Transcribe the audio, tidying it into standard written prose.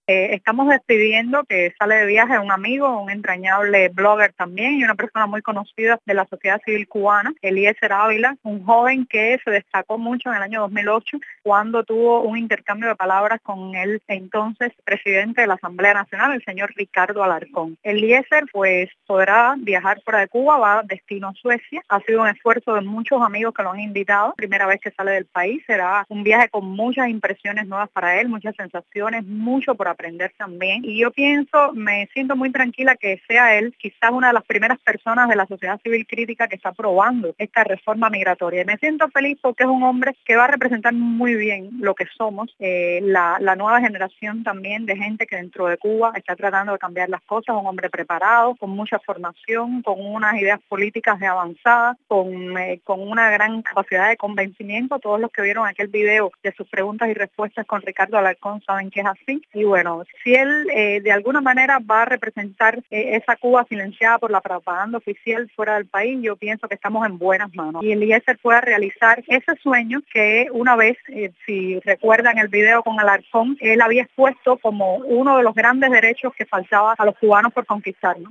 Estamos despidiendo que sale de viaje un amigo, un entrañable blogger también y una persona muy conocida de la sociedad civil cubana, Eliezer Ávila, un joven que se destacó mucho en el año 2008 cuando tuvo un intercambio de palabras con el entonces presidente de la Asamblea Nacional, el señor Ricardo Alarcón. Eliezer pues podrá viajar fuera de Cuba, va destino a Suecia. Ha sido un esfuerzo de muchos amigos que lo han invitado. Primera vez que sale del país, será un viaje con muchas impresiones nuevas para él, muchas sensaciones, mucho por aprender también. Y yo me siento muy tranquila que sea él quizás una de las primeras personas de la sociedad civil crítica que está aprobando esta reforma migratoria. Y me siento feliz porque es un hombre que va a representar muy bien lo que somos, la nueva generación también de gente que dentro de Cuba está tratando de cambiar las cosas, un hombre preparado, con mucha formación, con unas ideas políticas de avanzada, con una gran capacidad de convencimiento. Todos los que vieron aquel video de sus preguntas y respuestas con Ricardo Alarcón saben que es así. Y bueno, si él de alguna manera va a representar esa Cuba silenciada por la propaganda oficial fuera del país, yo pienso que estamos en buenas manos. Y Eliezer pueda realizar ese sueño que una vez, si recuerdan el video con Alarcón, él había expuesto como uno de los grandes derechos que faltaba a los cubanos por conquistar, ¿no?